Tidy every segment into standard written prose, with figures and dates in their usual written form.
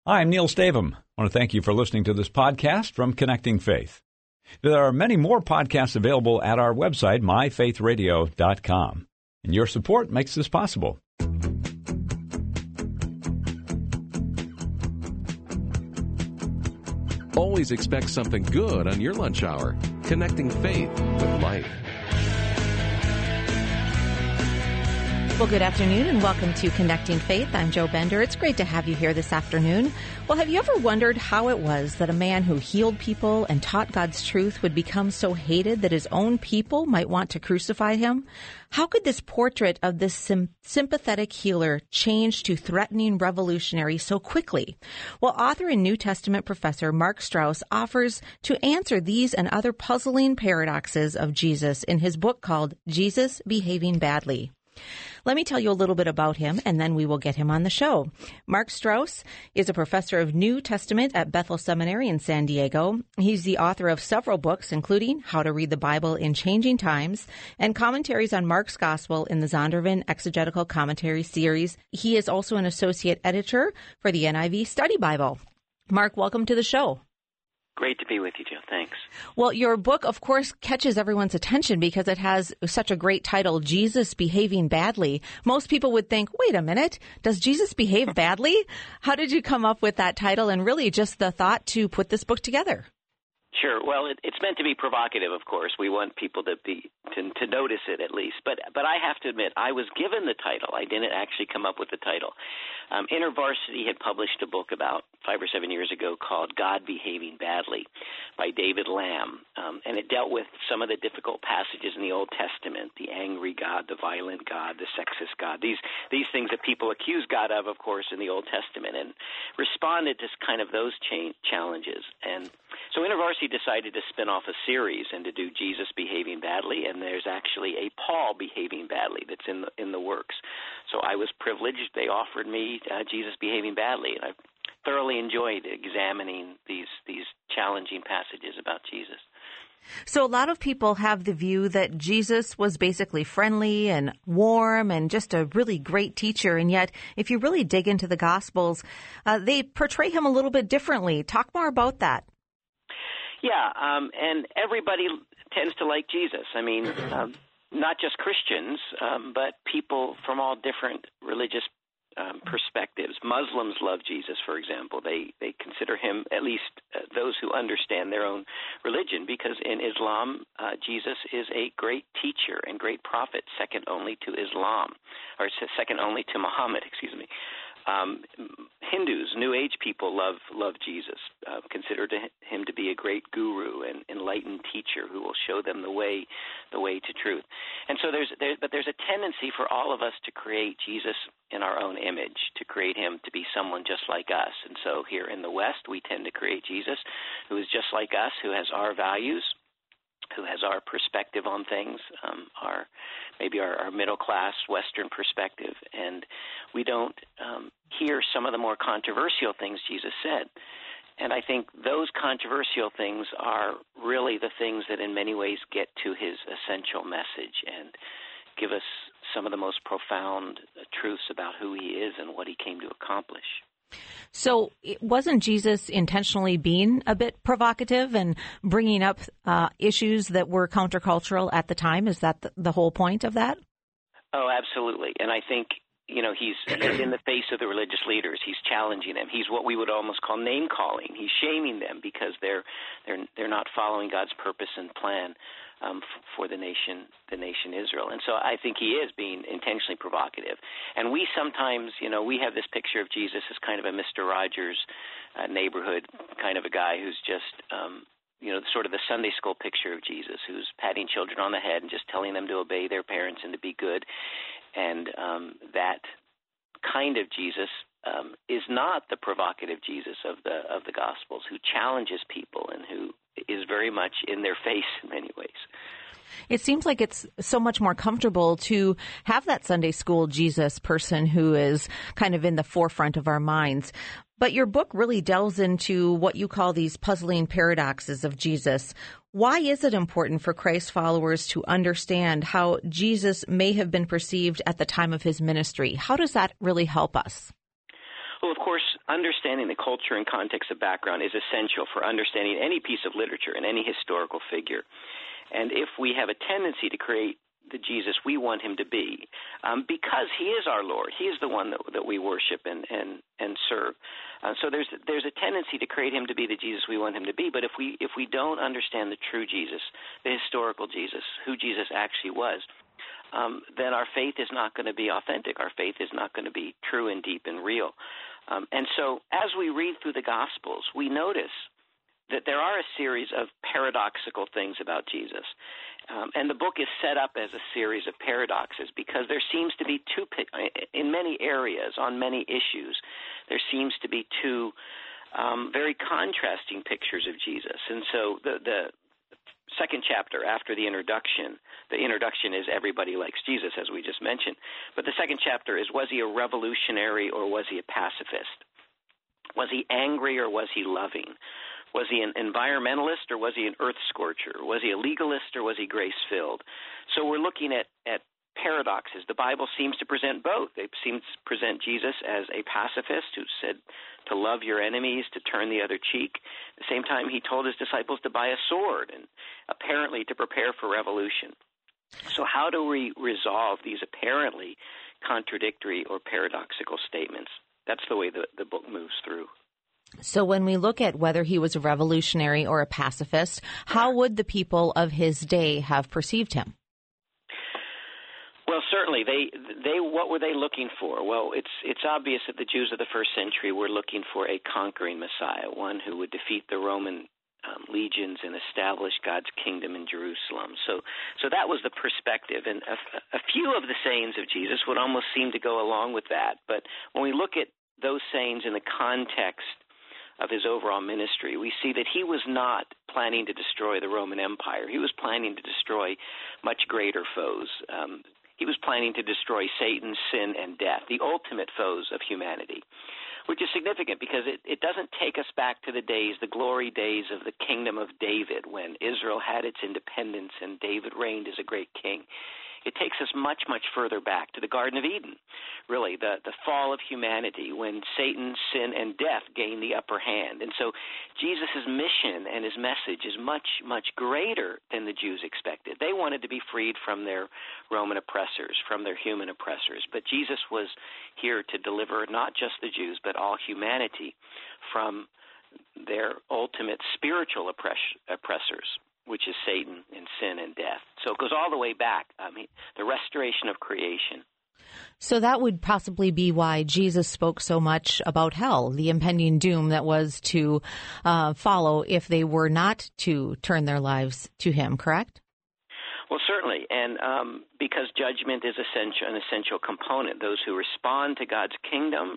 Hi, I'm Neil Stavum. I want to thank you for listening to this podcast from Connecting Faith. There are many more podcasts available at our website, myfaithradio.com. And your support makes this possible. Always expect something good on your lunch hour. Connecting faith with life. Well, good afternoon and welcome to Connecting Faith. I'm Joe Bender. It's great to have you here this afternoon. Well, have you ever wondered how it was that a man who healed people and taught God's truth would become so hated that his own people might want to crucify him? How could this portrait of this sympathetic healer change to threatening revolutionary so quickly? Well, author and New Testament professor Mark Strauss offers to answer these and other puzzling paradoxes of Jesus in his book called Jesus Behaving Badly. Let me tell you a little bit about him, and then we will get him on the show. Mark Strauss is a professor of New Testament at Bethel Seminary in San Diego. He's the author of several books, including How to Read the Bible in Changing Times and commentaries on Mark's Gospel in the Zondervan Exegetical Commentary series. He is also an associate editor for the NIV Study Bible. Mark, welcome to the show. Great to be with you, Joe. Thanks. Well, your book, of course, catches everyone's attention because it has such a great title, Jesus Behaving Badly. Most people would think, wait a minute, does Jesus behave badly? How did you come up with that title and really just the thought to put this book together? Sure. Well, it's meant to be provocative, of course. We want people to notice it at least. But I have to admit, I was given the title. I didn't actually come up with the title. InterVarsity had published a book about 5 or 7 years ago called God Behaving Badly by David Lamb. And it dealt with some of the difficult passages in the Old Testament, the angry God, the violent God, the sexist God, these things that people accuse God of course, in the Old Testament, and responded to kind of those challenges. And so InterVarsity decided to spin off a series and to do Jesus Behaving Badly, and there's actually a Paul Behaving Badly that's in the works. So I was privileged. They offered me Jesus Behaving Badly, and I thoroughly enjoyed examining these challenging passages about Jesus. So a lot of people have the view that Jesus was basically friendly and warm and just a really great teacher. And yet, if you really dig into the Gospels, they portray him a little bit differently. Talk more about that. Yeah, and everybody tends to like Jesus. I mean, not just Christians, but people from all different religious perspectives. Muslims love Jesus, for example. They consider him, at least those who understand their own religion, because in Islam, Jesus is a great teacher and great prophet, second only to Islam, or second only to Muhammad, excuse me. Hindus, New Age people love Jesus, consider him to be a great guru and enlightened teacher who will show them the way to truth. And so there's a tendency for all of us to create Jesus in our own image, to create him to be someone just like us. And so here in the West, we tend to create Jesus who is just like us, who has our values, who has our perspective on things, our middle-class Western perspective, and we don't hear some of the more controversial things Jesus said. And I think those controversial things are really the things that in many ways get to his essential message and give us some of the most profound truths about who he is and what he came to accomplish. So wasn't Jesus intentionally being a bit provocative and bringing up issues that were countercultural at the time? Is that the whole point of that? Oh, absolutely. And I think, he's in the face of the religious leaders. He's challenging them. He's what we would almost call name-calling. He's shaming them because they're not following God's purpose and plan for the nation Israel. And so I think he is being intentionally provocative. And we sometimes, we have this picture of Jesus as kind of a Mr. Rogers neighborhood kind of a guy who's just, sort of the Sunday school picture of Jesus, who's patting children on the head and just telling them to obey their parents and to be good. And that kind of Jesus is not the provocative Jesus of the Gospels, who challenges people and who is very much in their face in many ways. It seems like it's so much more comfortable to have that Sunday school Jesus person who is kind of in the forefront of our minds. But your book really delves into what you call these puzzling paradoxes of Jesus. Why is it important for Christ followers to understand how Jesus may have been perceived at the time of his ministry? How does that really help us? Well, of course, understanding the culture and context of background is essential for understanding any piece of literature and any historical figure. And if we have a tendency to create the Jesus we want him to be, because he is our Lord, he is the one that we worship and serve. So there's a tendency to create him to be the Jesus we want him to be. But if we don't understand the true Jesus, the historical Jesus, who Jesus actually was, then our faith is not going to be authentic. Our faith is not going to be true and deep and real. And so as we read through the Gospels, we notice that there are a series of paradoxical things about Jesus. And the book is set up as a series of paradoxes because there seems to be in many areas, on many issues, there seems to be two very contrasting pictures of Jesus. And so the second chapter after the introduction is everybody likes Jesus, as we just mentioned. But the second chapter is, was he a revolutionary or was he a pacifist? Was he angry or was he loving? Was he an environmentalist or was he an earth scorcher? Was he a legalist or was he grace-filled? So we're looking at paradoxes. The Bible seems to present both. It seems to present Jesus as a pacifist who said to love your enemies, to turn the other cheek. At the same time, he told his disciples to buy a sword and apparently to prepare for revolution. So how do we resolve these apparently contradictory or paradoxical statements? That's the way the book moves through. So when we look at whether he was a revolutionary or a pacifist, how would the people of his day have perceived him? Well, certainly, they what were they looking for? Well, it's obvious that the Jews of the first century were looking for a conquering Messiah, one who would defeat the Roman legions and establish God's kingdom in Jerusalem. So that was the perspective, and a few of the sayings of Jesus would almost seem to go along with that. But when we look at those sayings in the context of his overall ministry, we see that he was not planning to destroy the Roman Empire. He was planning to destroy much greater foes. He was planning to destroy Satan, sin, and death, the ultimate foes of humanity, which is significant because it doesn't take us back to the glory days of the kingdom of David, when Israel had its independence and David reigned as a great king. It takes us much, much further back to the Garden of Eden, really, the fall of humanity when Satan, sin, and death gained the upper hand. And so Jesus' mission and his message is much, much greater than the Jews expected. They wanted to be freed from their Roman oppressors, from their human oppressors. But Jesus was here to deliver not just the Jews, but all humanity from their ultimate spiritual oppressors, which is Satan and sin and death. So it goes all the way back, the restoration of creation. So that would possibly be why Jesus spoke so much about hell, the impending doom that was to follow if they were not to turn their lives to him, correct? Well, certainly, and because judgment is an essential component. Those who respond to God's kingdom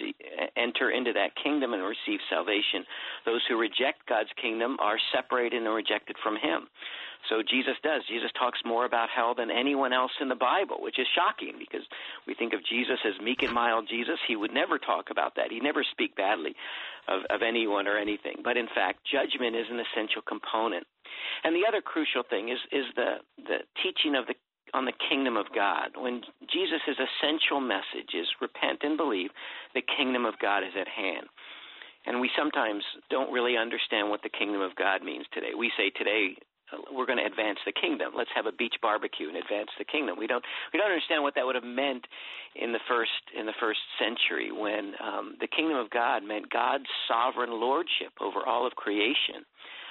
enter into that kingdom and receive salvation. Those who reject God's kingdom are separated and rejected from him. So Jesus talks more about hell than anyone else in the Bible, which is shocking because we think of Jesus as meek and mild Jesus. He would never talk about that. He'd never speak badly of anyone or anything. But in fact, judgment is an essential component. And the other crucial thing is the teaching on the kingdom of God. When Jesus' essential message is repent and believe, the kingdom of God is at hand. And we sometimes don't really understand what the kingdom of God means today. We say today, we're going to advance the kingdom. Let's have a beach barbecue and advance the kingdom. We don't understand what that would have meant in the first century, when the kingdom of God meant God's sovereign lordship over all of creation.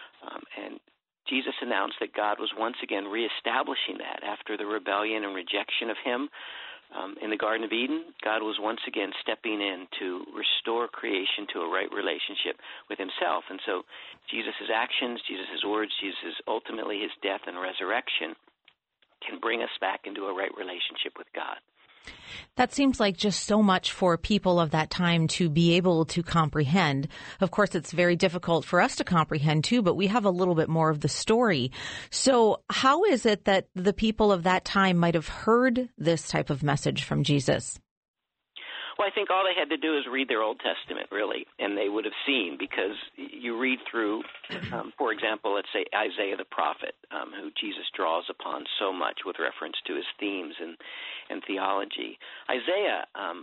And Jesus announced that God was once again reestablishing that after the rebellion and rejection of him. In the Garden of Eden, God was once again stepping in to restore creation to a right relationship with himself. And so Jesus' actions, Jesus' words, ultimately his death and resurrection can bring us back into a right relationship with God. That seems like just so much for people of that time to be able to comprehend. Of course, it's very difficult for us to comprehend too, but we have a little bit more of the story. So how is it that the people of that time might have heard this type of message from Jesus? Well, I think all they had to do is read their Old Testament, really, and they would have seen, because you read through, for example, let's say Isaiah the prophet, who Jesus draws upon so much with reference to his themes and theology. Isaiah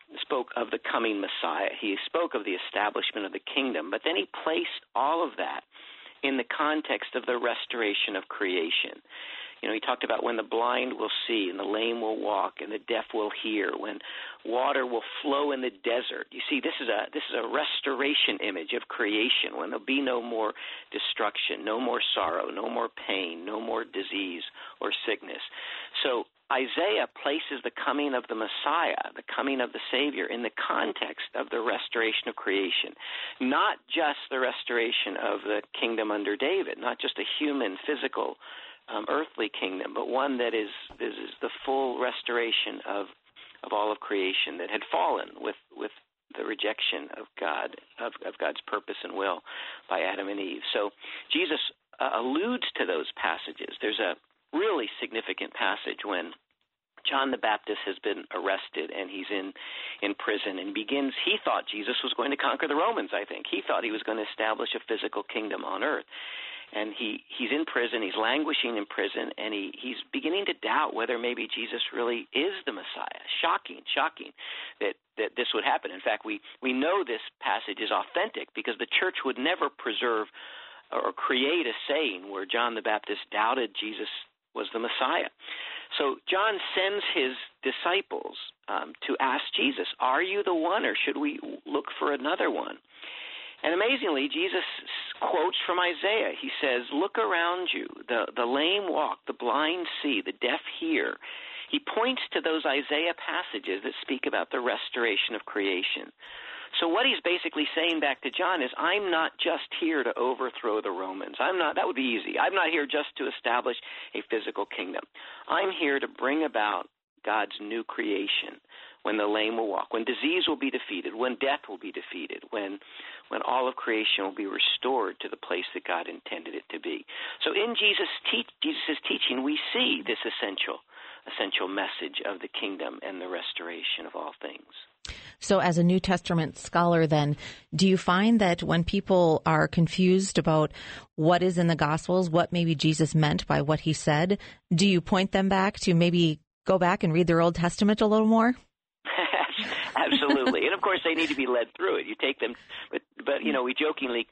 spoke of the coming Messiah. He spoke of the establishment of the kingdom, but then he placed all of that in the context of the restoration of creation. He talked about when the blind will see and the lame will walk and the deaf will hear, when water will flow in the desert. You see, this is a restoration image of creation, when there'll be no more destruction, no more sorrow, no more pain, no more disease or sickness. So Isaiah places the coming of the Messiah, the coming of the Savior, in the context of the restoration of creation, not just the restoration of the kingdom under David, not just a human, physical, earthly kingdom, but one that is the full restoration of all of creation that had fallen with the rejection of God, of God's purpose and will by Adam and Eve. So Jesus alludes to those passages. There's a really significant passage when John the Baptist has been arrested and he's in prison and he thought Jesus was going to conquer the Romans, I think. He thought he was going to establish a physical kingdom on earth. And he's in prison, he's languishing in prison, and he's beginning to doubt whether maybe Jesus really is the Messiah. Shocking that this would happen. In fact, we know this passage is authentic because the church would never preserve or create a saying where John the Baptist doubted Jesus was the Messiah. So John sends his disciples to ask Jesus, are you the one, or should we look for another one? And amazingly, Jesus quotes from Isaiah. He says, look around you. The lame walk, the blind see, the deaf hear. He points to those Isaiah passages that speak about the restoration of creation. So what he's basically saying back to John is, I'm not just here to overthrow the Romans. That would be easy. I'm not here just to establish a physical kingdom. I'm here to bring about God's new creation, when the lame will walk, when disease will be defeated, when death will be defeated, when all of creation will be restored to the place that God intended it to be. So in Jesus' teaching, we see this essential message of the kingdom and the restoration of all things. So as a New Testament scholar, then, do you find that when people are confused about what is in the Gospels, what maybe Jesus meant by what he said, do you point them back to maybe go back and read their Old Testament a little more? Absolutely. And of course, they need to be led through it. You take them, but we jokingly,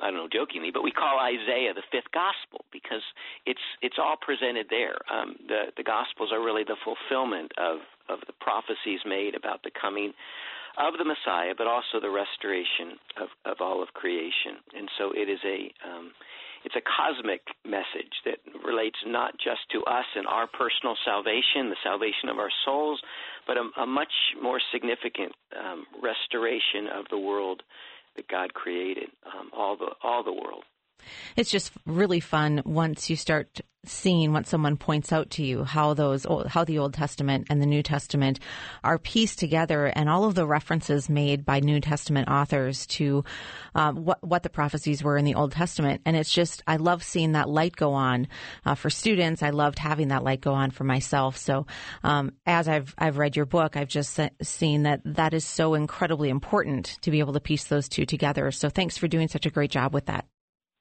but we call Isaiah the fifth gospel because it's all presented there. The Gospels are really the fulfillment of the prophecies made about the coming of the Messiah, but also the restoration of all of creation. And so it is it's a cosmic message that relates not just to us and our personal salvation, the salvation of our souls, but a much more significant restoration of the world that God created, all the world. It's just really fun once you start seeing what someone points out to you, how the Old Testament and the New Testament are pieced together, and all of the references made by New Testament authors to what the prophecies were in the Old Testament. And it's just, I love seeing that light go on for students. I loved having that light go on for myself. So as I've read your book, I've just seen that is so incredibly important to be able to piece those two together. So thanks for doing such a great job with that.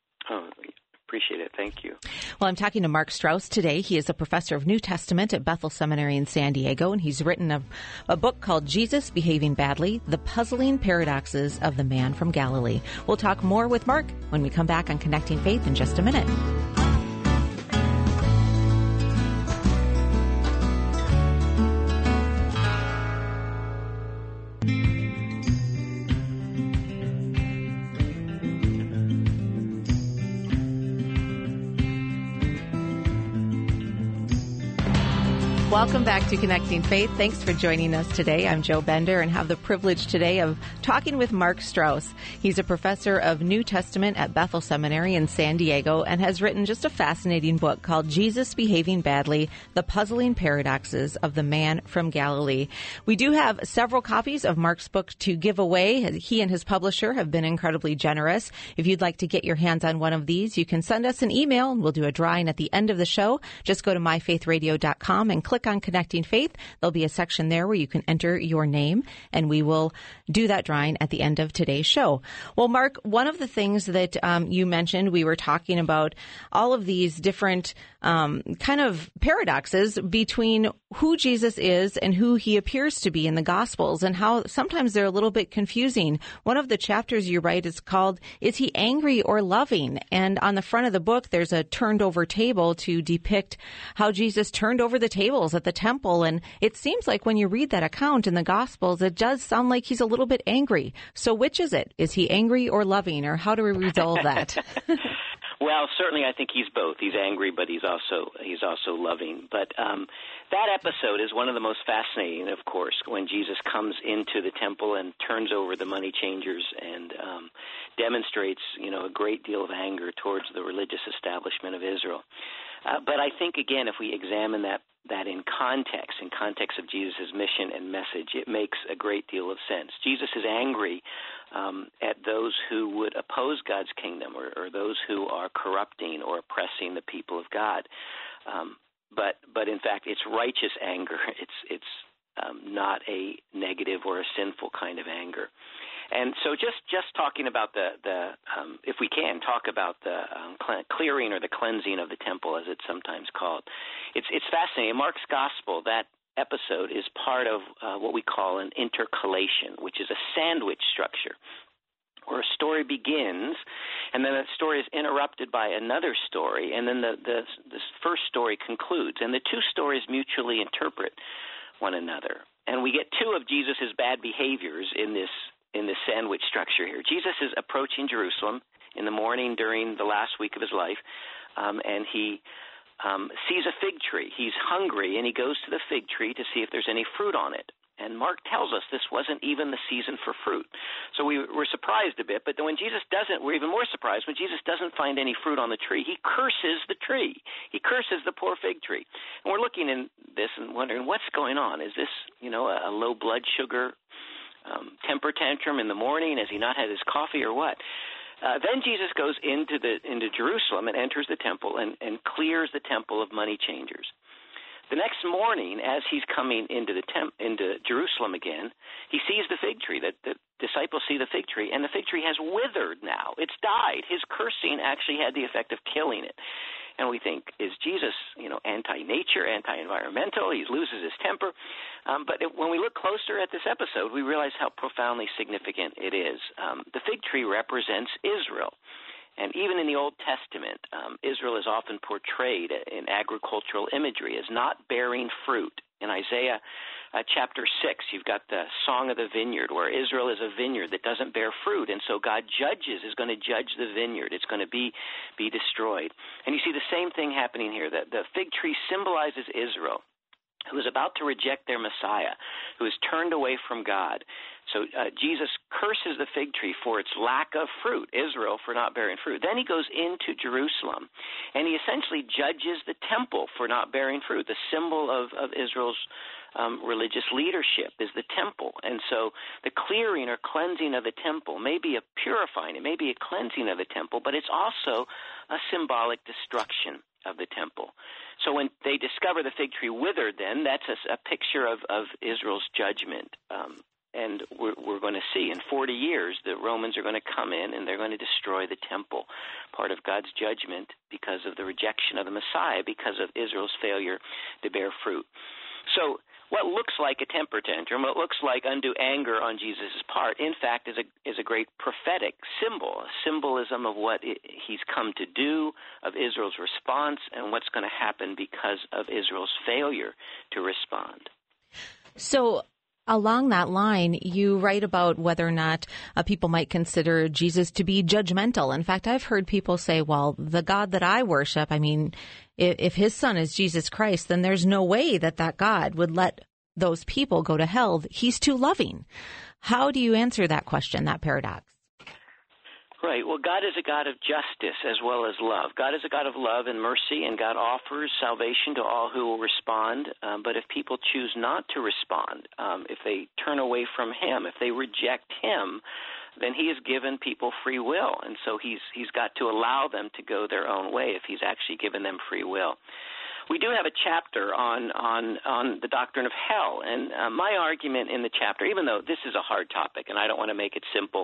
Appreciate it. Thank you. Well, I'm talking to Mark Strauss today. He is a professor of New Testament at Bethel Seminary in San Diego, and he's written a book called Jesus Behaving Badly, The Puzzling Paradoxes of the Man from Galilee. We'll talk more with Mark when we come back on Connecting Faith in just a minute. Welcome back to Connecting Faith. Thanks for joining us today. I'm Jo Bender and have the privilege today of talking with Mark Strauss. He's a professor of New Testament at Bethel Seminary in San Diego and has written just a fascinating book called Jesus Behaving Badly, The Puzzling Paradoxes of the Man from Galilee. We do have several copies of Mark's book to give away. He and his publisher have been incredibly generous. If you'd like to get your hands on one of these, you can send us an email and we'll do a drawing at the end of the show. Just go to myfaithradio.com and click click on Connecting Faith. There'll be a section there where you can enter your name, and we will do that drawing at the end of today's show. Well, Mark, one of the things that you mentioned, we were talking about all of these different kind of paradoxes between who Jesus is and who he appears to be in the Gospels, and how sometimes they're a little bit confusing. One of the chapters you write is called, Is He Angry or Loving? And on the front of the book, there's a turned over table to depict how Jesus turned over the tables at the temple. And it seems like when you read that account in the Gospels, it does sound like he's a little bit angry. So which is it? Is he angry or loving, or how do we resolve that? Well, certainly I think he's both. He's angry, but he's also loving. But that episode is one of the most fascinating, of course, when Jesus comes into the temple and turns over the money changers and demonstrates, a great deal of anger towards the religious establishment of Israel. But I think, again, if we examine that in context of Jesus' mission and message, it makes a great deal of sense. Jesus is angry at those who would oppose God's kingdom or those who are corrupting or oppressing the people of God. But in fact, it's righteous anger. It's not a negative or a sinful kind of anger. And so just talking about if we can, talk about the clearing or the cleansing of the temple, as it's sometimes called. It's fascinating. In Mark's Gospel, that episode is part of what we call an intercalation, which is a sandwich structure, where a story begins, and then that story is interrupted by another story, and then the first story concludes. And the two stories mutually interpret one another. And we get two of Jesus' bad behaviors in this sandwich structure here. Jesus is approaching Jerusalem in the morning during the last week of his life, and he sees a fig tree. He's hungry, and he goes to the fig tree to see if there's any fruit on it. And Mark tells us this wasn't even the season for fruit. So we were surprised a bit, but then when Jesus doesn't, we're even more surprised when Jesus doesn't find any fruit on the tree. He curses the tree. He curses the poor fig tree. And we're looking in this and wondering, what's going on? Is this, a low blood sugar temper tantrum in the morning? Has he not had his coffee or what? Then Jesus goes into Jerusalem and enters the temple and clears the temple of money changers. The next morning, as he's coming into Jerusalem again, he sees the fig tree. The disciples see the fig tree, and the fig tree has withered now. It's died. His cursing actually had the effect of killing it. And we think, is Jesus, anti-nature, anti-environmental? He loses his temper. But when we look closer at this episode, we realize how profoundly significant it is. The fig tree represents Israel. And even in the Old Testament, Israel is often portrayed in agricultural imagery as not bearing fruit. In Isaiah chapter 6, you've got the Song of the Vineyard, where Israel is a vineyard that doesn't bear fruit. And so God is going to judge the vineyard. It's going to be destroyed. And you see the same thing happening here. The fig tree symbolizes Israel, who is about to reject their Messiah, who is turned away from God. So Jesus curses the fig tree for its lack of fruit, Israel for not bearing fruit. Then he goes into Jerusalem, and he essentially judges the temple for not bearing fruit. The symbol of Israel's religious leadership is the temple. And so the clearing or cleansing of the temple may be a purifying, it may be a cleansing of the temple, but it's also a symbolic destruction of the temple. So when they discover the fig tree withered, then that's a picture of Israel's judgment. And we're going to see in 40 years the Romans are going to come in and they're going to destroy the temple, part of God's judgment because of the rejection of the Messiah, because of Israel's failure to bear fruit. So what looks like a temper tantrum, what looks like undue anger on Jesus' part, in fact, is a great prophetic symbol, a symbolism of what he's come to do, of Israel's response, and what's going to happen because of Israel's failure to respond. So along that line, you write about whether or not people might consider Jesus to be judgmental. In fact, I've heard people say, well, the God that I worship, if his son is Jesus Christ, then there's no way that God would let those people go to hell. He's too loving. How do you answer that question, that paradox? Right. Well, God is a God of justice as well as love. God is a God of love and mercy, and God offers salvation to all who will respond. But if people choose not to respond, if they turn away from him, if they reject him, then he has given people free will. And so he's got to allow them to go their own way if he's actually given them free will. we do have a chapter on the doctrine of hell, and my argument in the chapter, even though this is a hard topic, and I don't want to make it simple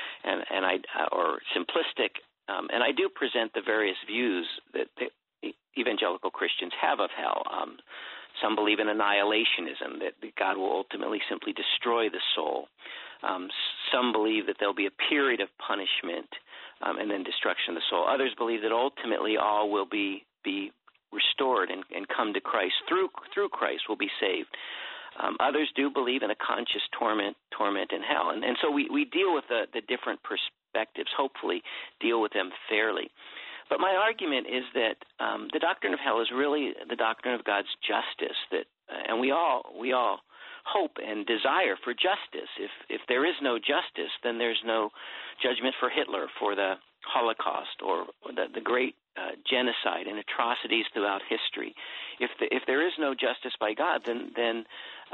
or simplistic, and I do present the various views that evangelical Christians have of hell. Some believe in annihilationism, that God will ultimately simply destroy the soul. Some believe that there'll be a period of punishment and then destruction of the soul. Others believe that ultimately all will be restored and come to Christ. Through Christ will be saved. Others do believe in a conscious torment in hell. And so we deal with the different perspectives, hopefully deal with them fairly. But my argument is that the doctrine of hell is really the doctrine of God's justice, and we all hope and desire for justice. If there is no justice, then there's no judgment for Hitler, for the Holocaust, or the great genocide and atrocities throughout history. If there is no justice by God, then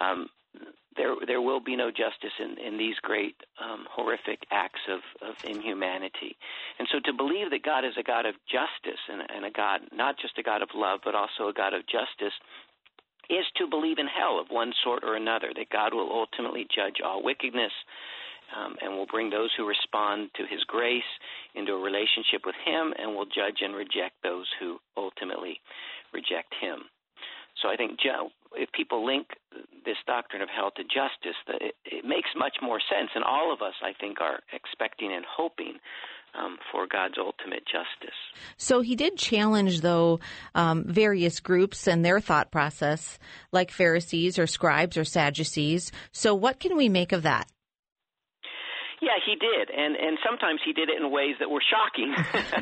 there will be no justice in these great horrific acts of inhumanity. And so to believe that God is a God of justice and a God, not just a God of love, but also a God of justice, is to believe in hell of one sort or another, that God will ultimately judge all wickedness and will bring those who respond to his grace into a relationship with him, and will judge and reject those who ultimately reject him. So I think, Joe, if people link this doctrine of hell to justice, it makes much more sense, and all of us, I think, are expecting and hoping for God's ultimate justice. So he did challenge, though, various groups and their thought process, like Pharisees or scribes or Sadducees. So what can we make of that? Yeah, he did, and sometimes he did it in ways that were shocking.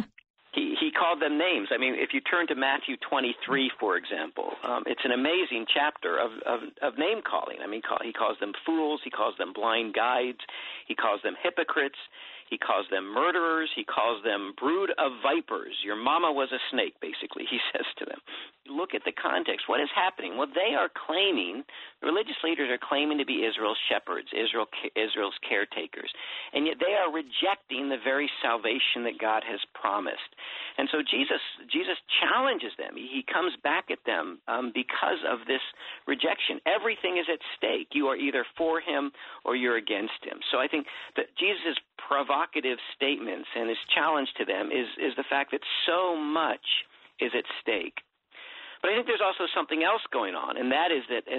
He called them names. I mean, if you turn to Matthew 23, for example, it's an amazing chapter of name calling. I mean, he calls them fools. He calls them blind guides. He calls them hypocrites. He calls them murderers. He calls them brood of vipers. Your mama was a snake, basically, he says to them. Look at the context. What is happening? Well, they are claiming, the religious leaders are claiming to be Israel's shepherds, Israel's caretakers, and yet they are rejecting the very salvation that God has promised. And so Jesus challenges them. He comes back at them because of this rejection. Everything is at stake. You are either for him or you're against him. So I think that Jesus' provocative statements and his challenge to them is the fact that so much is at stake. But I think there's also something else going on, and that is that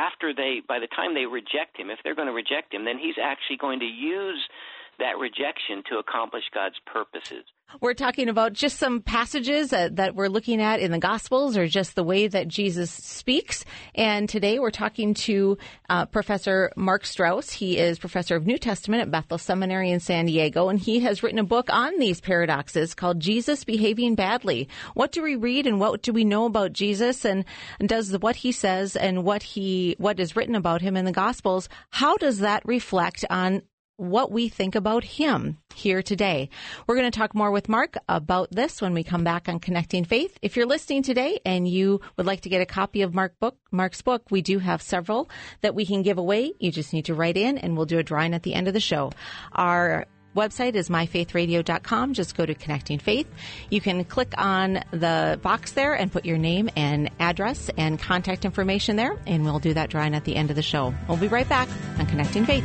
by the time they reject him, if they're going to reject him, then he's actually going to use that rejection to accomplish God's purposes. We're talking about just some passages that we're looking at in the Gospels, or just the way that Jesus speaks. And today we're talking to Professor Mark Strauss. He is professor of New Testament at Bethel Seminary in San Diego, and he has written a book on these paradoxes called Jesus Behaving Badly. What do we read and what do we know about Jesus, and does what he says and what is written about him in the Gospels, how does that reflect on what we think about him here today? We're going to talk more with Mark about this when we come back on Connecting Faith. If you're listening today and you would like to get a copy of Mark's book, we do have several that we can give away. You just need to write in and we'll do a drawing at the end of the show. Our website is myfaithradio.com. Just go to Connecting Faith. You can click on the box there and put your name and address and contact information there, and we'll do that drawing at the end of the show. We'll be right back on Connecting Faith.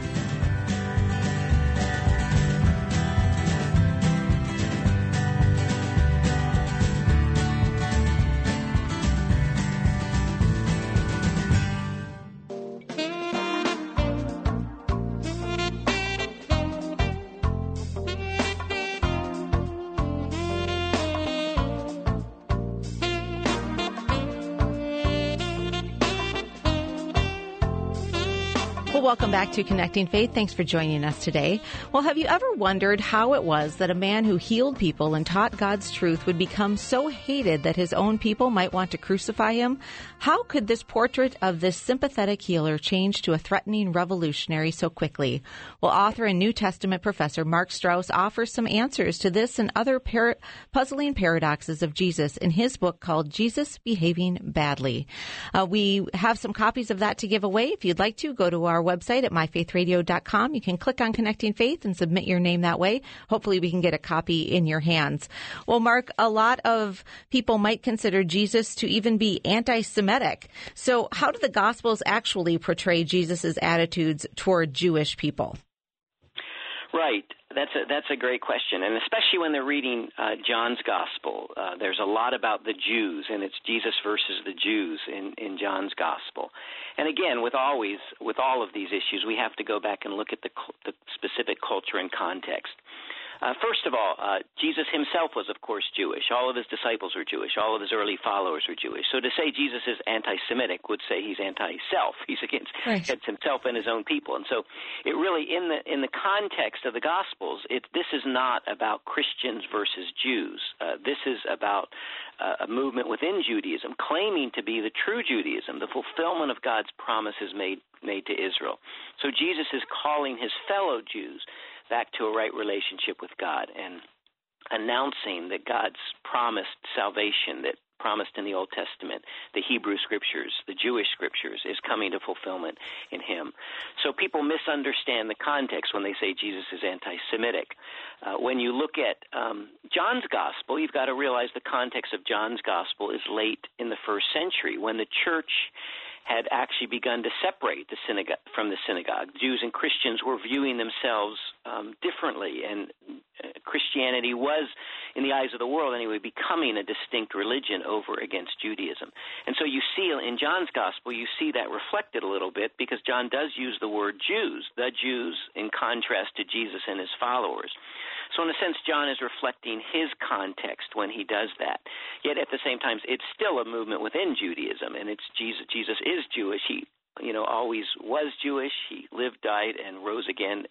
Welcome back to Connecting Faith. Thanks for joining us today. Well, have you ever wondered how it was that a man who healed people and taught God's truth would become so hated that his own people might want to crucify him? How could this portrait of this sympathetic healer change to a threatening revolutionary so quickly? Well, author and New Testament professor Mark Strauss offers some answers to this and other puzzling paradoxes of Jesus in his book called Jesus Behaving Badly. We have some copies of that to give away. If you'd like to, go to our website at myfaithradio.com. You can click on Connecting Faith and submit your name that way. Hopefully we can get a copy in your hands. Well, Mark, a lot of people might consider Jesus to even be anti-Semitic. So how do the Gospels actually portray Jesus' attitudes toward Jewish people? Right. That's a great question, and especially when they're reading John's Gospel, there's a lot about the Jews, and it's Jesus versus the Jews in John's Gospel. And again, with all of these issues, we have to go back and look at the specific culture and context. First of all, Jesus himself was, of course, Jewish. All of his disciples were Jewish. All of his early followers were Jewish. So to say Jesus is anti-Semitic would say he's anti-self. He's against himself and his own people. And so it really, in the context of the Gospels, this is not about Christians versus Jews. This is about a movement within Judaism claiming to be the true Judaism, the fulfillment of God's promises made to Israel. So Jesus is calling his fellow Jews back to a right relationship with God and announcing that God's promised salvation that promised in the Old Testament, the Hebrew Scriptures, the Jewish Scriptures, is coming to fulfillment in him. So people misunderstand the context when they say Jesus is anti-Semitic. When you look at John's Gospel, you've got to realize the context of John's Gospel is late in the first century when the church had actually begun to separate the synagogue from the synagogue. Jews and Christians were viewing themselves differently, and Christianity was, in the eyes of the world anyway, becoming a distinct religion over against Judaism. And so you see in John's Gospel, you see that reflected a little bit because John does use the word Jews, the Jews, in contrast to Jesus and his followers. So in a sense, John is reflecting his context when he does that. Yet at the same time, it's still a movement within Judaism, and it's Jesus. Jesus is Jewish. He, always was Jewish. He lived, died, and rose again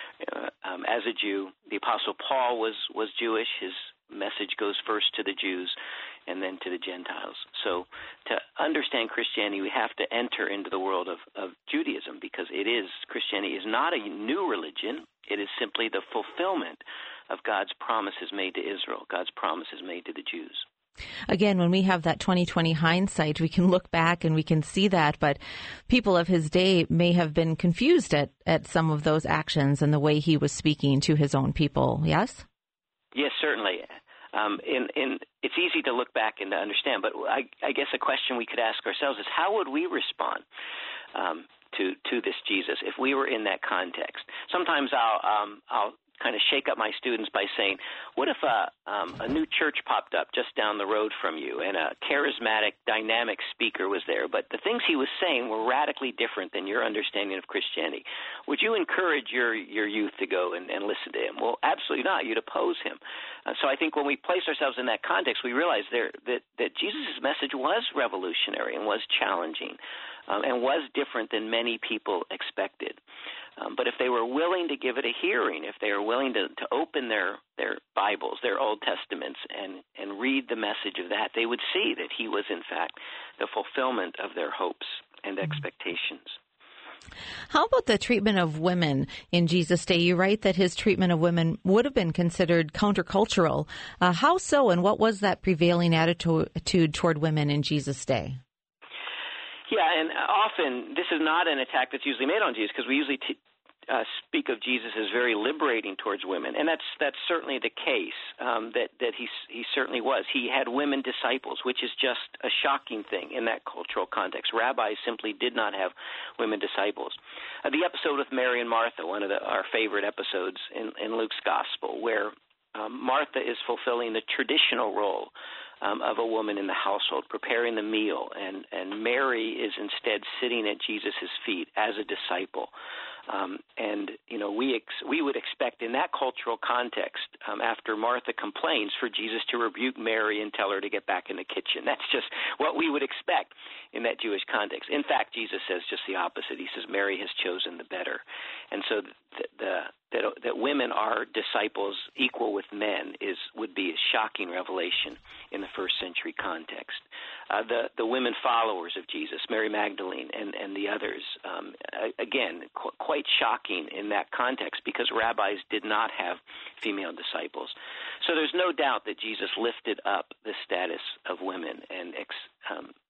as a Jew. The Apostle Paul was Jewish. His message goes first to the Jews and then to the Gentiles. So to understand Christianity, we have to enter into the world of Judaism because Christianity is not a new religion. It is simply the fulfillment of God's promises made to Israel, God's promises made to the Jews. Again, when we have that 20/20 hindsight, we can look back and we can see that, but people of his day may have been confused at some of those actions and the way he was speaking to his own people, yes? Yes, certainly. It's easy to look back and to understand, but I guess a question we could ask ourselves is how would we respond to this Jesus if we were in that context? Sometimes I'll kind of shake up my students by saying, what if a new church popped up just down the road from you and a charismatic, dynamic speaker was there, but the things he was saying were radically different than your understanding of Christianity? Would you encourage your youth to go and listen to him? Well, absolutely not. You'd oppose him. So I think when we place ourselves in that context, we realize that Jesus' message was revolutionary and was challenging and was different than many people expected. But if they were willing to give it a hearing, if they were willing to open their Bibles, their Old Testaments, and read the message of that, they would see that he was, in fact, the fulfillment of their hopes and expectations. How about the treatment of women in Jesus' day? You write that his treatment of women would have been considered countercultural. How so, and what was that prevailing attitude toward women in Jesus' day? Yeah, and often this is not an attack that's usually made on Jesus because we usually speak of Jesus as very liberating towards women, and that's certainly the case. That he certainly was. He had women disciples, which is just a shocking thing in that cultural context. Rabbis simply did not have women disciples. The episode with Mary and Martha, one of our favorite episodes in Luke's Gospel, where Martha is fulfilling the traditional role of a woman in the household, preparing the meal, and Mary is instead sitting at Jesus' feet as a disciple. We would expect in that cultural context, after Martha complains, for Jesus to rebuke Mary and tell her to get back in the kitchen. That's just what we would expect in that Jewish context. In fact, Jesus says just the opposite. He says Mary has chosen the better. And so that women are disciples equal with men would be a shocking revelation in the first century context. The women followers of Jesus, Mary Magdalene and the others, again, quite shocking in that context because rabbis did not have female disciples. So there's no doubt that Jesus lifted up the status of women and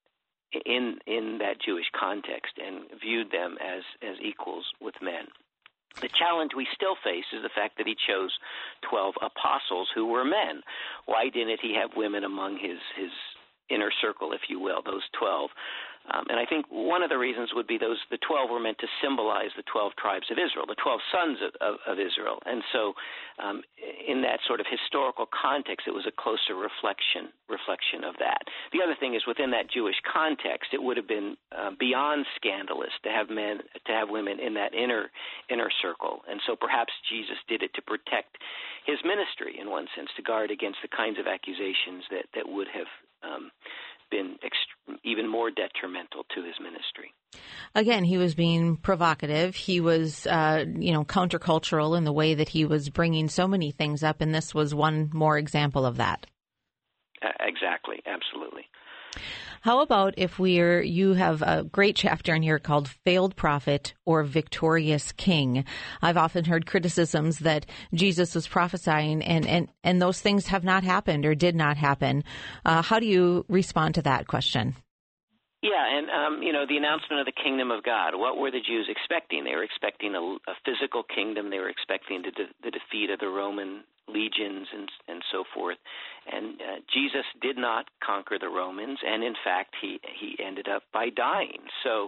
in that Jewish context and viewed them as equals with men. The challenge we still face is the fact that he chose 12 apostles who were men. Why didn't he have women among his inner circle, if you will, those 12? And I think one of the reasons would be the 12 were meant to symbolize the 12 tribes of Israel, the 12 sons of Israel. And so in that sort of historical context, it was a closer reflection of that. The other thing is, within that Jewish context, it would have been beyond scandalous to have women in that inner circle. And so perhaps Jesus did it to protect his ministry in one sense, to guard against the kinds of accusations that would have been even more detrimental to his ministry. Again, he was being provocative. He was, countercultural in the way that he was bringing so many things up, and this was one more example of that. Exactly, absolutely. How about if you have a great chapter in here called Failed Prophet or Victorious King. I've often heard criticisms that Jesus was prophesying and those things have not happened or did not happen. How do you respond to that question? Yeah, and, the announcement of the kingdom of God, what were the Jews expecting? They were expecting a physical kingdom. They were expecting the defeat of the Roman legions and so forth. And Jesus did not conquer the Romans, and in fact, he ended up by dying. So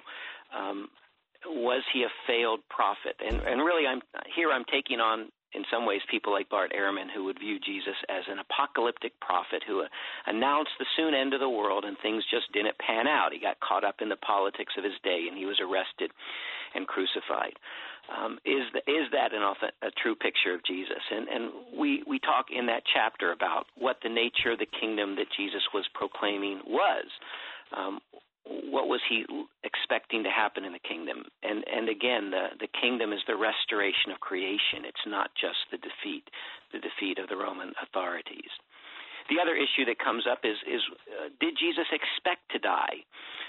was he a failed prophet? And really, I'm taking on, in some ways, people like Bart Ehrman, who would view Jesus as an apocalyptic prophet who announced the soon end of the world, and things just didn't pan out. He got caught up in the politics of his day, and he was arrested and crucified. Is that a true picture of Jesus? And we talk in that chapter about what the nature of the kingdom that Jesus was proclaiming was. What was he expecting to happen in the kingdom? And again, the kingdom is the restoration of creation. It's not just the defeat of the Roman authorities. The other issue that comes up is did Jesus expect to die?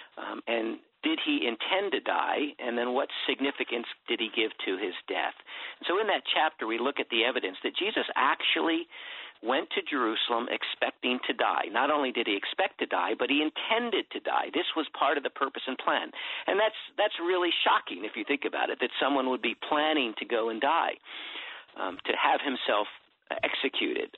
And did he intend to die? And then what significance did he give to his death? And so in that chapter, we look at the evidence that Jesus actually went to Jerusalem expecting to die. Not only did he expect to die, but he intended to die. This was part of the purpose and plan. And that's really shocking if you think about it, that someone would be planning to go and die, to have himself executed.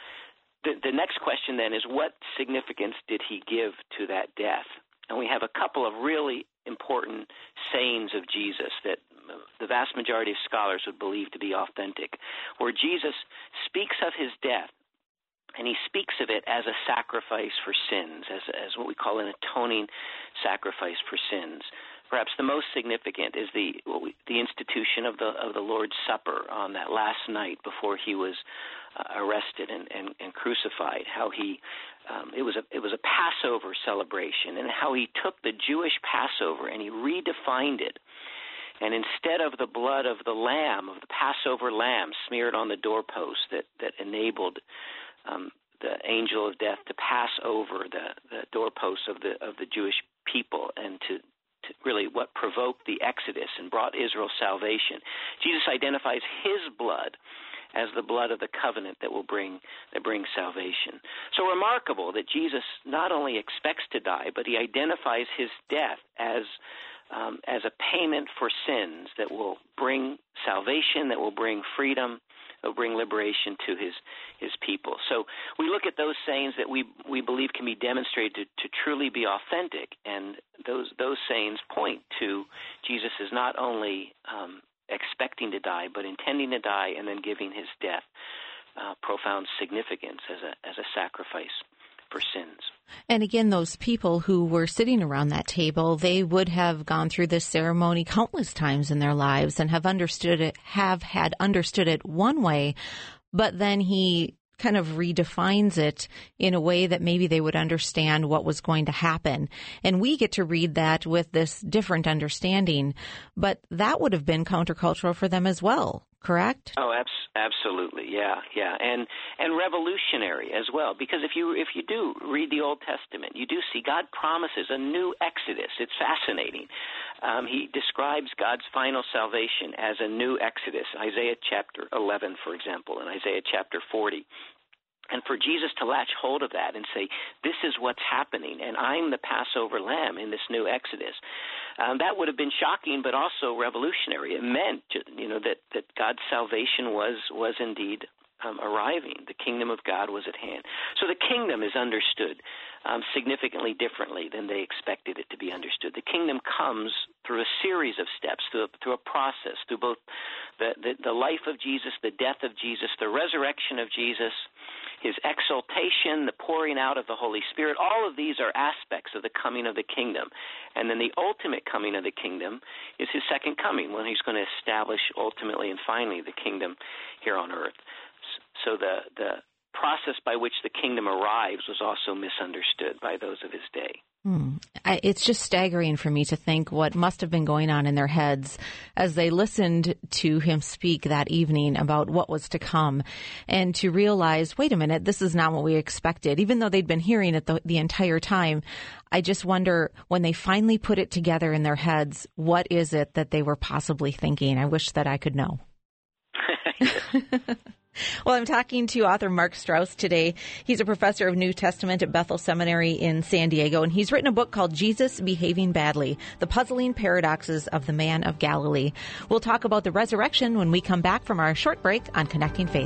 The next question then is, what significance did he give to that death? And we have a couple of really important sayings of Jesus that the vast majority of scholars would believe to be authentic, where Jesus speaks of his death, and he speaks of it as a sacrifice for sins, as what we call an atoning sacrifice for sins. Perhaps the most significant is the institution of the Lord's Supper on that last night before he was arrested and crucified. How it was a Passover celebration, and how he took the Jewish Passover and he redefined it. And instead of the blood of the lamb, of the Passover lamb, smeared on the doorpost that enabled the angel of death to pass over the doorposts of the Jewish people, and to really what provoked the Exodus and brought Israel salvation, Jesus identifies his blood as the blood of the covenant that brings salvation. So remarkable that Jesus not only expects to die, but he identifies his death as a payment for sins that will bring salvation, that will bring freedom, that will bring liberation to his people. So we look at those sayings that we believe can be demonstrated to truly be authentic, and those sayings point to Jesus is not only expecting to die, but intending to die, and then giving his death profound significance as a sacrifice for sins. And again, those people who were sitting around that table, they would have gone through this ceremony countless times in their lives and have had understood it one way, but then he kind of redefines it in a way that maybe they would understand what was going to happen. And we get to read that with this different understanding, but that would have been countercultural for them as well, correct? Oh, absolutely, yeah, and revolutionary as well. Because if you do read the Old Testament, you do see God promises a new Exodus. It's fascinating. He describes God's final salvation as a new Exodus. Isaiah chapter 11, for example, and Isaiah chapter 40. And for Jesus to latch hold of that and say, this is what's happening, and I'm the Passover lamb in this new Exodus, that would have been shocking but also revolutionary. It meant, that God's salvation was indeed arriving. The kingdom of God was at hand. So the kingdom is understood significantly differently than they expected it to be understood. The kingdom comes through a series of steps, through a process, through both the life of Jesus, the death of Jesus, the resurrection of Jesus, his exaltation, the pouring out of the Holy Spirit. All of these are aspects of the coming of the kingdom. And then the ultimate coming of the kingdom is his second coming, when he's going to establish ultimately and finally the kingdom here on earth. So the process by which the kingdom arrives was also misunderstood by those of his day. It's just staggering for me to think what must have been going on in their heads as they listened to him speak that evening about what was to come, and to realize, wait a minute, this is not what we expected, even though they'd been hearing it the entire time. I just wonder, when they finally put it together in their heads, what is it that they were possibly thinking? I wish that I could know. Well, I'm talking to author Mark Strauss today. He's a professor of New Testament at Bethel Seminary in San Diego, and he's written a book called Jesus Behaving Badly, The Puzzling Paradoxes of the Man of Galilee. We'll talk about the resurrection when we come back from our short break on Connecting Faith.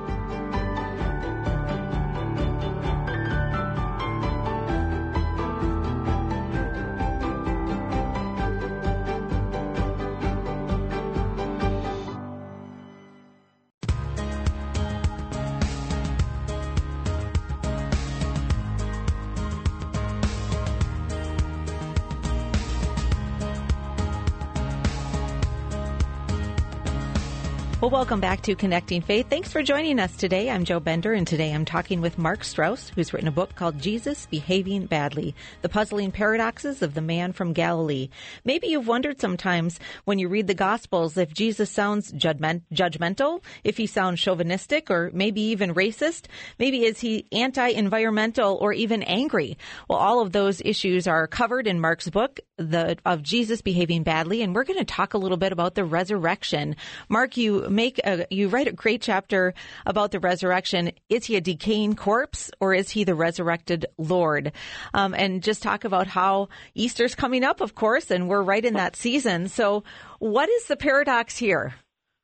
Well, welcome back to Connecting Faith. Thanks for joining us today. I'm Jo Bender, and today I'm talking with Mark Strauss, who's written a book called Jesus Behaving Badly, The Puzzling Paradoxes of the Man from Galilee. Maybe you've wondered sometimes when you read the Gospels if Jesus sounds judgmental, if he sounds chauvinistic, or maybe even racist. Maybe is he anti-environmental or even angry? Well, all of those issues are covered in Mark's book, of Jesus Behaving Badly, and we're going to talk a little bit about the resurrection. Mark, you write a great chapter about the resurrection. Is he a decaying corpse, or is he the resurrected Lord? And just talk about how Easter's coming up, of course, and we're right in that season. So what is the paradox here?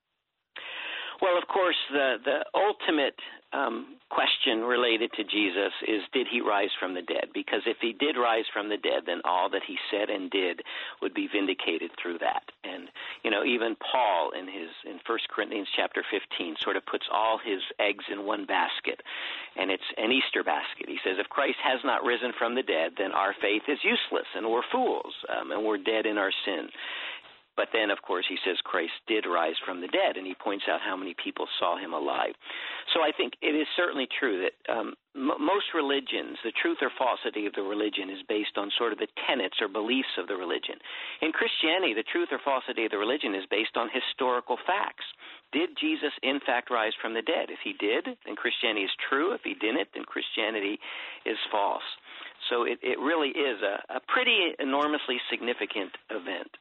Well, of course, the ultimate question related to Jesus is, did he rise from the dead? Because if he did rise from the dead, then all that he said and did would be vindicated through that. And, even Paul in 1 Corinthians chapter 15 sort of puts all his eggs in one basket, and it's an Easter basket. He says, if Christ has not risen from the dead, then our faith is useless, and we're fools, and we're dead in our sin. But then, of course, he says Christ did rise from the dead, and he points out how many people saw him alive. So I think it is certainly true that most religions, the truth or falsity of the religion is based on sort of the tenets or beliefs of the religion. In Christianity, the truth or falsity of the religion is based on historical facts. Did Jesus, in fact, rise from the dead? If he did, then Christianity is true. If he didn't, then Christianity is false. So it really is a pretty enormously significant event.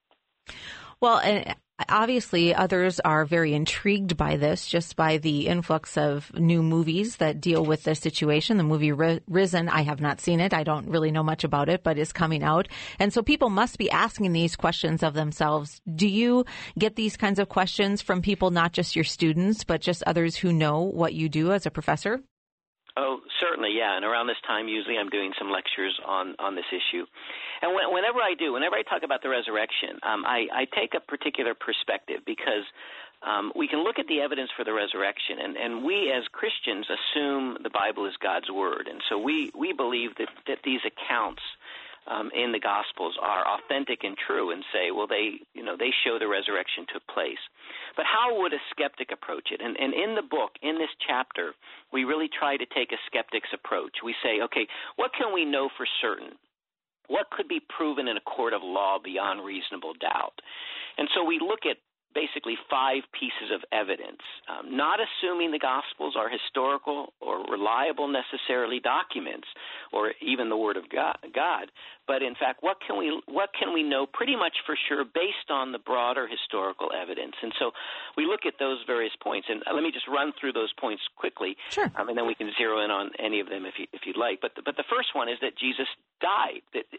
Well, obviously others are very intrigued by this, just by the influx of new movies that deal with this situation. The movie Risen, I have not seen it. I don't really know much about it, but is coming out. And so people must be asking these questions of themselves. Do you get these kinds of questions from people, not just your students, but just others who know what you do as a professor? Oh, certainly, yeah. And around this time, usually I'm doing some lectures on this issue. And whenever I talk about the resurrection, I take a particular perspective because we can look at the evidence for the resurrection, and we as Christians assume the Bible is God's Word. And so we believe that these accounts in the Gospels are authentic and true, and say, well, they show the resurrection took place. But how would a skeptic approach it? And in the book, in this chapter, we really try to take a skeptic's approach. We say, okay, what can we know for certain? What could be proven in a court of law beyond reasonable doubt? And so we look at basically 5 pieces of evidence, not assuming the Gospels are historical or reliable necessarily documents or even the Word of God, but in fact, what can we know pretty much for sure based on the broader historical evidence? And so we look at those various points, and let me just run through those points quickly, sure. And then we can zero in on any of them if you'd like. But the first one is that Jesus died.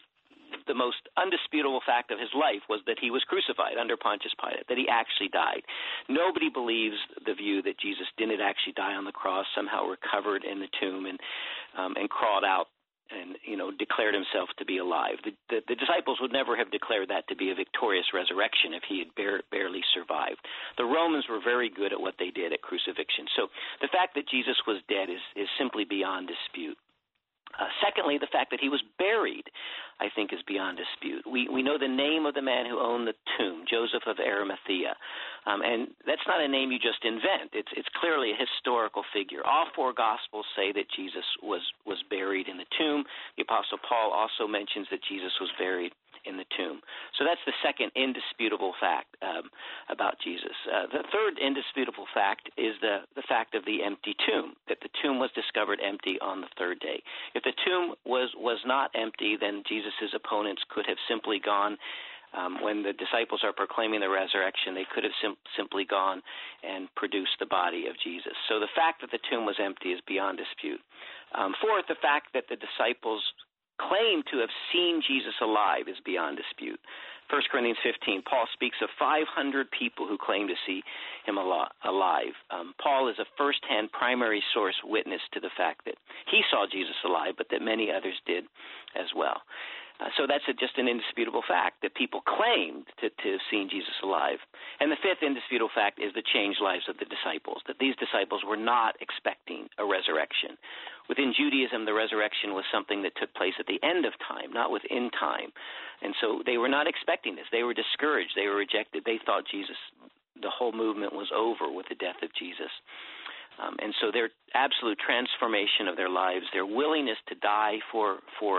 The most undisputable fact of his life was that he was crucified under Pontius Pilate, that he actually died. Nobody believes the view that Jesus didn't actually die on the cross, somehow recovered in the tomb and crawled out and, declared himself to be alive. The disciples would never have declared that to be a victorious resurrection if he had barely survived. The Romans were very good at what they did at crucifixion. So the fact that Jesus was dead is simply beyond dispute. Secondly, the fact that he was buried, I think, is beyond dispute. We know the name of the man who owned the tomb, Joseph of Arimathea, and that's not a name you just invent. It's clearly a historical figure. All 4 Gospels say that Jesus was buried in the tomb. The Apostle Paul also mentions that Jesus was buried in the tomb. So that's the second indisputable fact about Jesus. The third indisputable fact is the fact of the empty tomb, that the tomb was discovered empty on the 3rd day. If the tomb was not empty, then Jesus' opponents could have simply gone, when the disciples are proclaiming the resurrection, they could have simply gone and produced the body of Jesus. So the fact that the tomb was empty is beyond dispute. Fourth, the fact that the disciples claim to have seen Jesus alive is beyond dispute. 1 Corinthians 15, Paul speaks of 500 people who claim to see him alive. Paul is a first-hand primary source witness to the fact that he saw Jesus alive, but that many others did as well. So that's just an indisputable fact that people claimed to have seen Jesus alive. And the fifth indisputable fact is the changed lives of the disciples, that these disciples were not expecting a resurrection. Within Judaism, the resurrection was something that took place at the end of time, not within time. And so they were not expecting this. They were discouraged. They were rejected. They thought the whole movement was over with the death of Jesus. And so their absolute transformation of their lives, their willingness to die for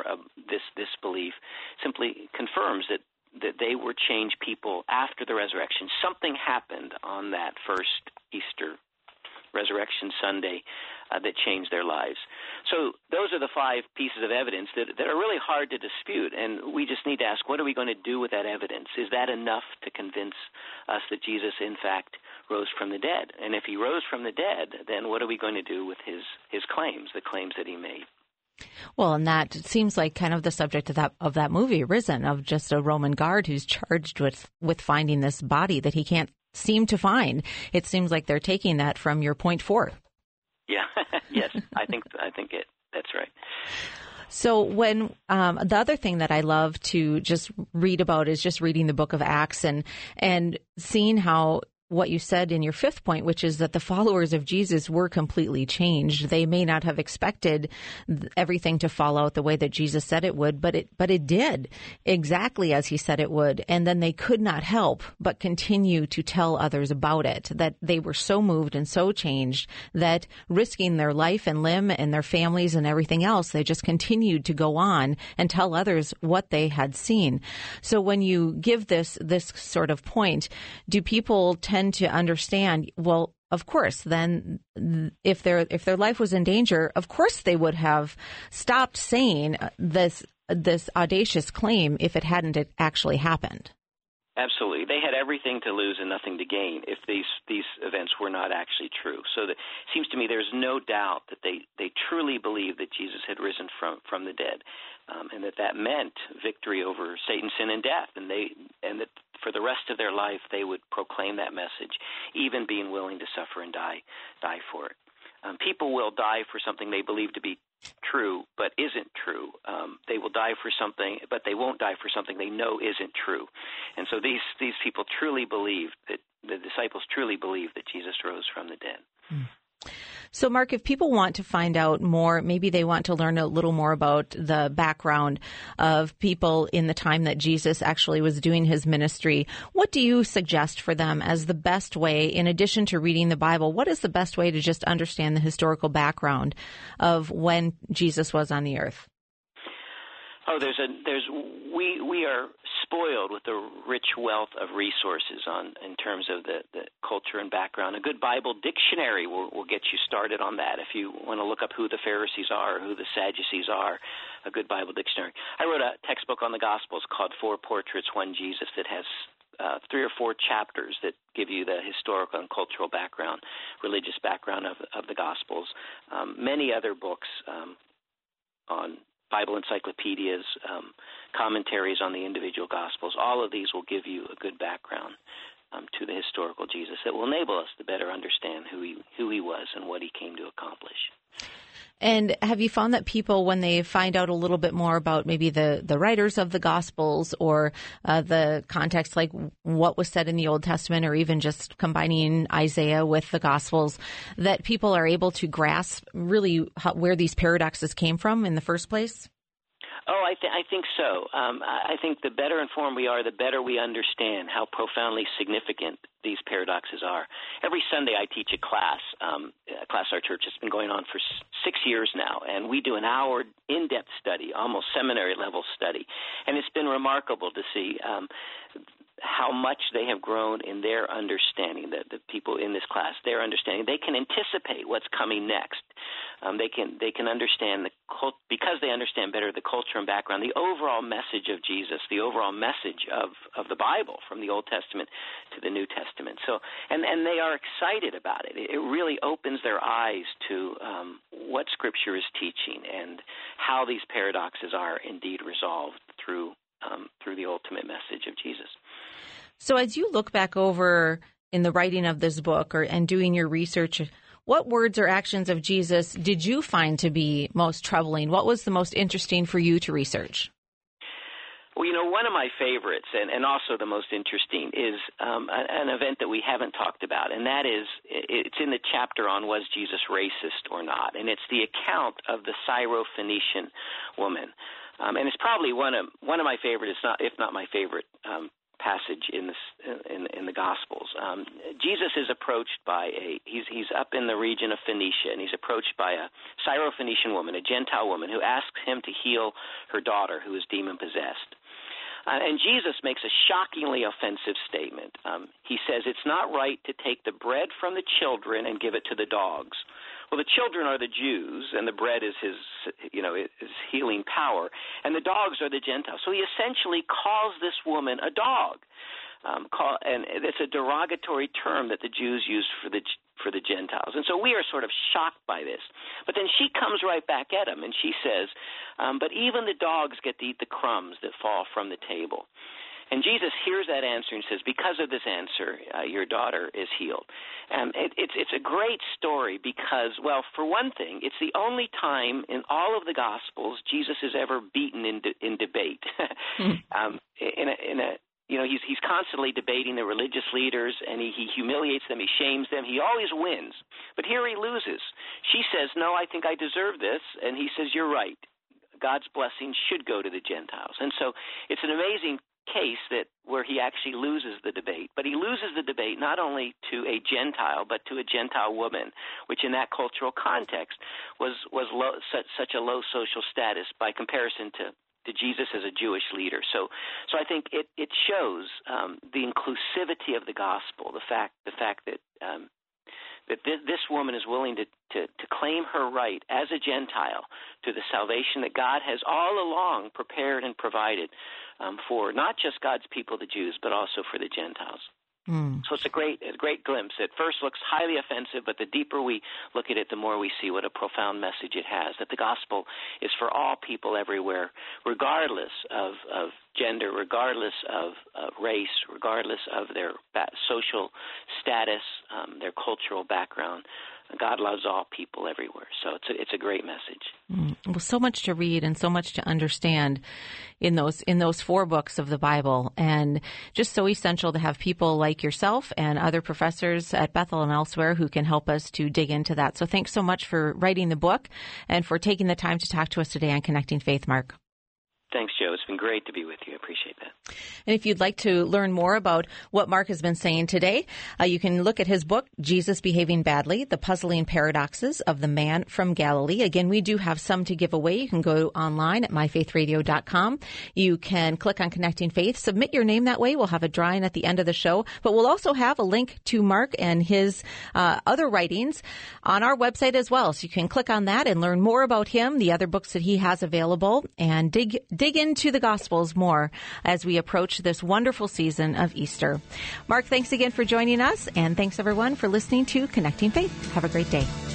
this belief, simply confirms that they were changed people after the resurrection. Something happened on that first Easter Resurrection Sunday that changed their lives. So those are the 5 pieces of evidence that are really hard to dispute, and we just need to ask, what are we going to do with that evidence? Is that enough to convince us that Jesus, in fact, rose from the dead? And if he rose from the dead, then what are we going to do with his claims, the claims that he made? Well, and that seems like kind of the subject of that movie, Risen, of just a Roman guard who's charged with finding this body that he can't seem to find. It seems like they're taking that from your point 4. Yeah, yes, I think that's right. So when the other thing that I love to just read about is just reading the book of Acts and seeing how what you said in your 5th point, which is that the followers of Jesus were completely changed. They may not have expected everything to fall out the way that Jesus said it would, but it did exactly as he said it would. And then they could not help but continue to tell others about it, that they were so moved and so changed that risking their life and limb and their families and everything else, they just continued to go on and tell others what they had seen. So when you give this sort of point, do people tend to understand, well, of course, then if their life was in danger, of course they would have stopped saying this audacious claim if it hadn't actually happened? Absolutely. They had everything to lose and nothing to gain if these events were not actually true. So it seems to me there's no doubt that they truly believed that Jesus had risen from the dead, and that meant victory over Satan, sin, and death, and that for the rest of their life they would proclaim that message, even being willing to suffer and die for it. People will die for something they believe to be true but isn't true. They will die for something, but they won't die for something they know isn't true. And so these people truly believed that the disciples truly believed that Jesus rose from the dead. So, Mark, if people want to find out more, maybe they want to learn a little more about the background of people in the time that Jesus actually was doing his ministry, what do you suggest for them as the best way, in addition to reading the Bible, what is the best way to just understand the historical background of when Jesus was on the earth? Oh, we are spoiled with a rich wealth of resources in terms of the culture and background. A good Bible dictionary will get you started on that. If you want to look up who the Pharisees are, or who the Sadducees are, a good Bible dictionary. I wrote a textbook on the Gospels called Four Portraits, One Jesus that has 3 or 4 chapters that give you the historical and cultural background, religious background of the Gospels. Many other books on Bible encyclopedias, commentaries on the individual Gospels. All of these will give you a good background to the historical Jesus that will enable us to better understand who he was and what he came to accomplish. And have you found that people, when they find out a little bit more about maybe the writers of the Gospels or the context, like what was said in the Old Testament, or even just combining Isaiah with the Gospels, that people are able to grasp really where these paradoxes came from in the first place? Oh, I think so. I think the better informed we are, the better we understand how profoundly significant these paradoxes are. Every Sunday I teach a class our church has been going on for 6 years now, and we do an hour in-depth study, almost seminary-level study. And it's been remarkable to see how much they have grown in their understanding, the people in this class, their understanding. They can anticipate what's coming next. They can understand because they understand better the culture and background, the overall message of Jesus, the overall message of the Bible from the Old Testament to the New Testament. So, and they are excited about it. It really opens their eyes to what Scripture is teaching and how these paradoxes are indeed resolved through the ultimate message of Jesus. So as you look back over in the writing of this book and doing your research, what words or actions of Jesus did you find to be most troubling? What was the most interesting for you to research? Well, one of my favorites and also the most interesting is an event that we haven't talked about, and that is it's in the chapter on was Jesus racist or not, and it's the account of the Syrophoenician woman. And it's probably one of my favorite, if not my favorite, passage in the Gospels. Jesus is approached by he's up in the region of Phoenicia, and he's approached by a Syrophoenician woman, a Gentile woman, who asks him to heal her daughter, who is demon-possessed. And Jesus makes a shockingly offensive statement. He says, "It's not right to take the bread from the children and give it to the dogs." Well, the children are the Jews, and the bread is his healing power, and the dogs are the Gentiles. So he essentially calls this woman a dog, and it's a derogatory term that the Jews use for the Gentiles. And so we are sort of shocked by this. But then she comes right back at him, and she says, "But even the dogs get to eat the crumbs that fall from the table." And Jesus hears that answer and says, "Because of this answer, your daughter is healed." It's a great story because, well, for one thing, it's the only time in all of the Gospels Jesus is ever beaten in debate. He's constantly debating the religious leaders, and he humiliates them, he shames them. He always wins. But here he loses. She says, "No, I think I deserve this," and he says, "You're right. God's blessing should go to the Gentiles." And so it's an amazing case where he actually loses the debate. But he loses the debate not only to a Gentile, but to a Gentile woman, which in that cultural context was such a low social status by comparison to Jesus as a Jewish leader. So I think it shows the inclusivity of the gospel, the fact that this woman is willing to claim her right as a Gentile to the salvation that God has all along prepared and provided for not just God's people, the Jews, but also for the Gentiles. So it's a great glimpse. It first looks highly offensive, but the deeper we look at it, the more we see what a profound message it has, that the gospel is for all people everywhere, regardless of gender, regardless of race, regardless of their social status, their cultural background. God loves all people everywhere. So it's a great message. Well, so much to read and so much to understand in those 4 books of the Bible, and just so essential to have people like yourself and other professors at Bethel and elsewhere who can help us to dig into that. So thanks so much for writing the book and for taking the time to talk to us today on Connecting Faith, Mark. Thanks, Joe. It's been great to be with you. I appreciate that. And if you'd like to learn more about what Mark has been saying today, you can look at his book, Jesus Behaving Badly, The Puzzling Paradoxes of the Man from Galilee. Again, we do have some to give away. You can go online at myfaithradio.com. You can click on Connecting Faith, submit your name that way. We'll have a drawing at the end of the show. But we'll also have a link to Mark and his other writings on our website as well. So you can click on that and learn more about him, the other books that he has available, and dig into the Gospels more as we approach this wonderful season of Easter. Mark, thanks again for joining us, and thanks everyone for listening to Connecting Faith. Have a great day.